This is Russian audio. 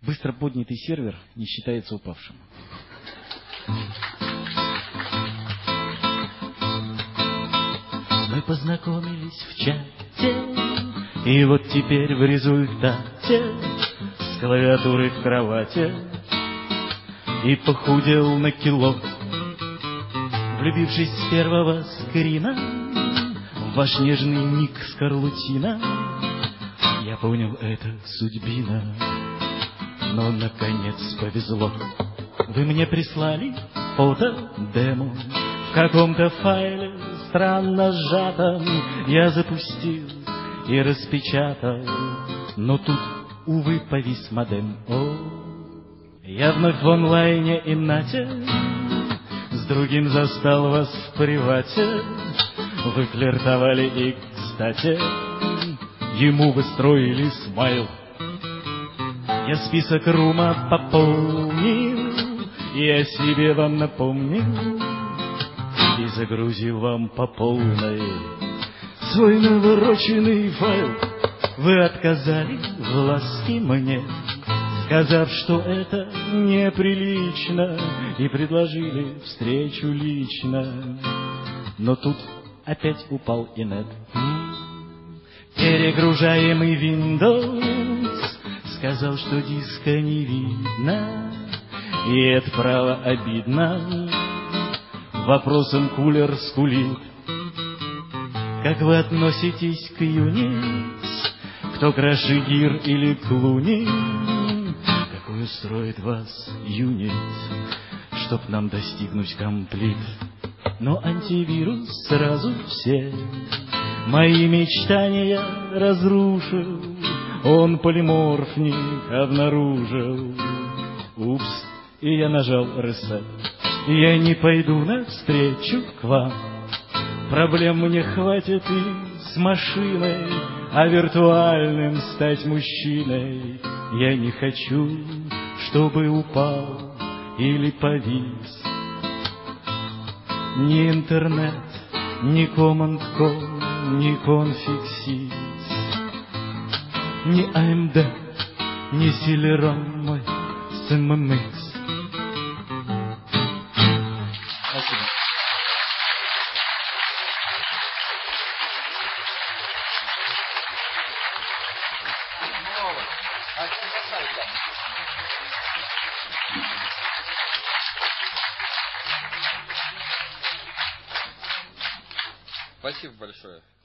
быстро поднятый сервер не считается упавшим. Мы познакомились в чате, и вот теперь в результате с клавиатуры в кровати и похудел на кило, влюбившись с первого скрина в ваш нежный ник Скарлутина. Я понял, это судьбина, но наконец повезло. Вы мне прислали фото-демо в каком-то файле странно сжатом. Я запустил и распечатал, но тут, увы, повис модем. О, я вновь в онлайне и нате, с другим застал вас в привате. Вы флиртовали и, кстати, ему вы строили смайл. Я список рума пополнил, и о себе вам напомнил, и загрузил вам по полной свой навороченный файл. Вы отказали в ласке мне, сказав, что это неприлично, и предложили встречу лично. Но тут опять упал инет. Перегружаемый Windows сказал, что диска не видно, и это право обидно. Вопросом кулер скулит: как вы относитесь к Unix? Кто краше гир или клуни? Какой устроит вас юнит, чтоб нам достигнуть комплит? Но антивирус сразу все мои мечтания разрушил. Он полиморфник обнаружил. Упс, и я нажал reset. Я не пойду навстречу к вам, проблем мне хватит и с машиной, а виртуальным стать мужчиной я не хочу, чтобы упал или повис. Ни интернет, ни Command.com, ни конфиг-сис, ни AMD, ни Celeron мой с MMX. Спасибо. Спасибо большое.